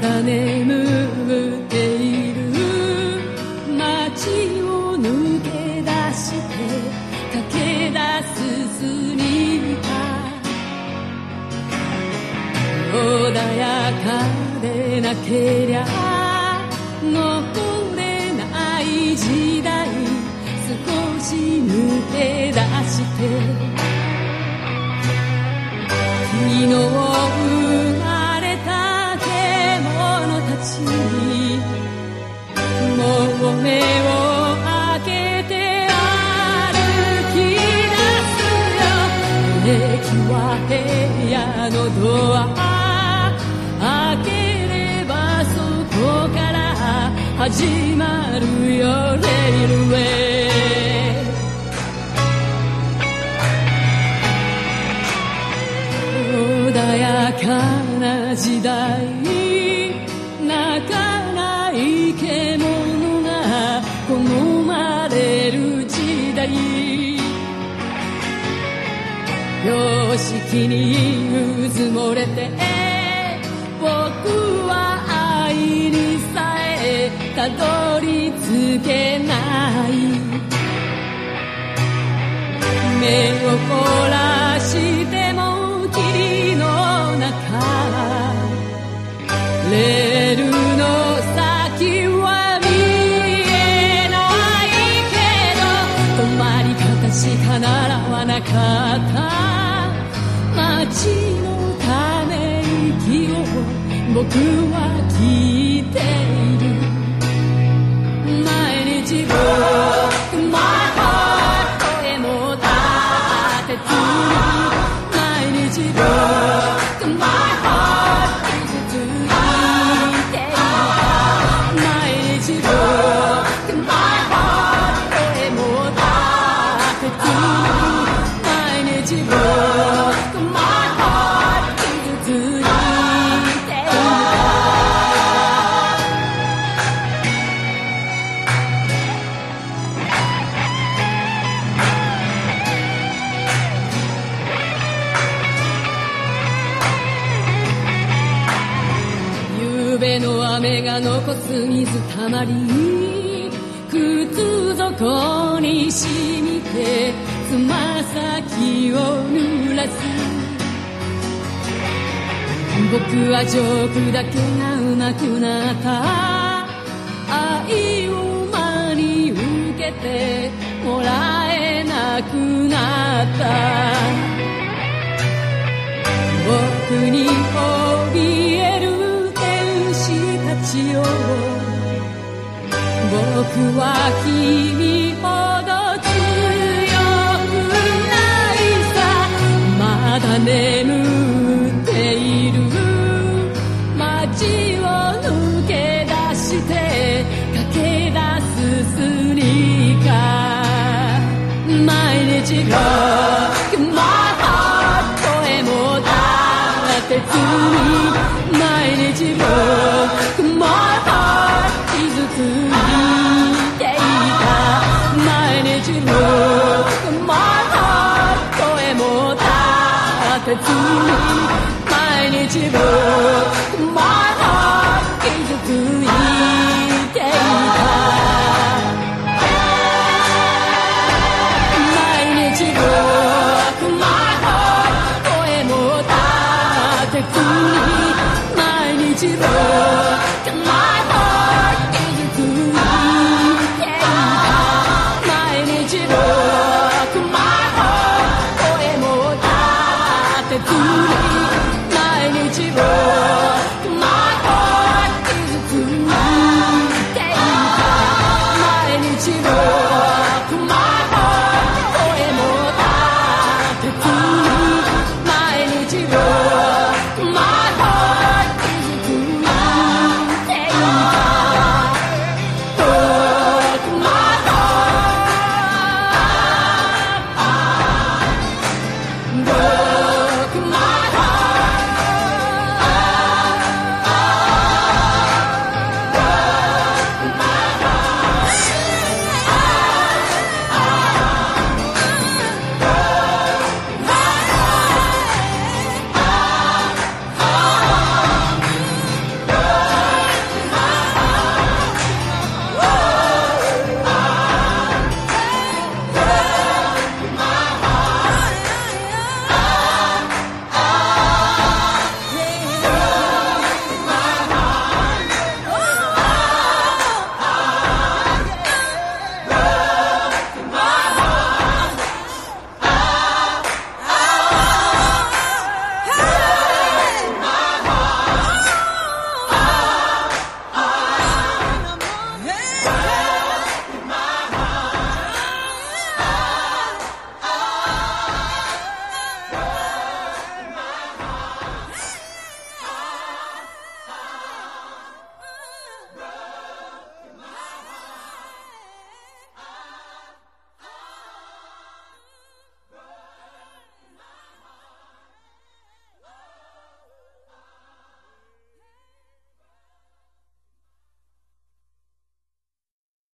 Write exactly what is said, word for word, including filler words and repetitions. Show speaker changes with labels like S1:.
S1: だ眠っている街を抜け出して駆け出すスニーカー、穏やかでなけりゃ残れない時代、少し抜け出して昨日生まれた獣たちにもう目を開けて歩き出すよ。駅は部屋のドア開ければそこから始まるよレイルウェイ。穏やかな時代、泣かない獣が好まれる時代、標識にうずもれて僕は愛にさえたどり着けない、目を凝らしても霧の中、レールの先は見えないけど、止まり方しか習わなかった街のため息を僕は聞いている。毎日僕マイハートへも立てずに、毎日僕マイハート傷ついていた、毎日僕マイハートへも立てずに、毎日僕マイハート傷ついていた。夕べの雨が残す水たまり、靴底に染みてつま先を濡らす。僕はジョークだけがうまくなった、愛を真に受けてもらえなくなった。僕に怯えるたちを、僕は君ほど強くないさ、まだ眠っている街を抜け出して駆け出すスニーカー、毎日僕マイハートへも立てずに、毎日僕マイハート傷ついていた、毎日僕マイハートへも立てずに、毎日僕マイハート傷ついていた。